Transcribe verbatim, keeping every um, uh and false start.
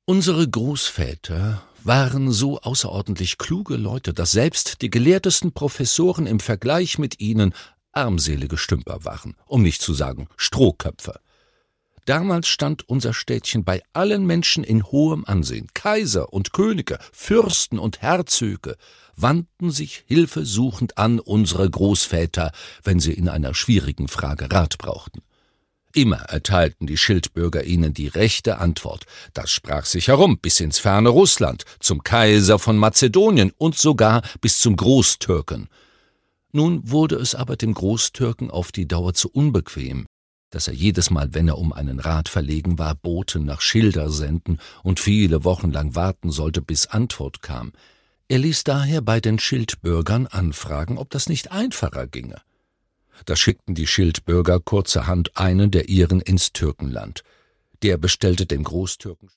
Unsere Großväter waren so außerordentlich kluge Leute, dass selbst die gelehrtesten Professoren im Vergleich mit ihnen armselige Stümper waren, um nicht zu sagen Strohköpfe. Damals stand unser Städtchen bei allen Menschen in hohem Ansehen. Kaiser und Könige, Fürsten und Herzöge wandten sich hilfesuchend an unsere Großväter, wenn sie in einer schwierigen Frage Rat brauchten. Immer erteilten die Schildbürger ihnen die rechte Antwort. Das sprach sich herum bis ins ferne Russland, zum Kaiser von Mazedonien und sogar bis zum Großtürken. Nun wurde es aber dem Großtürken auf die Dauer zu unbequem, dass er jedes Mal, wenn er um einen Rat verlegen war, Boten nach Schilder senden und viele Wochen lang warten sollte, bis Antwort kam. Er ließ daher bei den Schildbürgern anfragen, ob das nicht einfacher ginge. Da schickten die Schildbürger kurzerhand einen der ihren ins Türkenland. Der bestellte dem Großtürken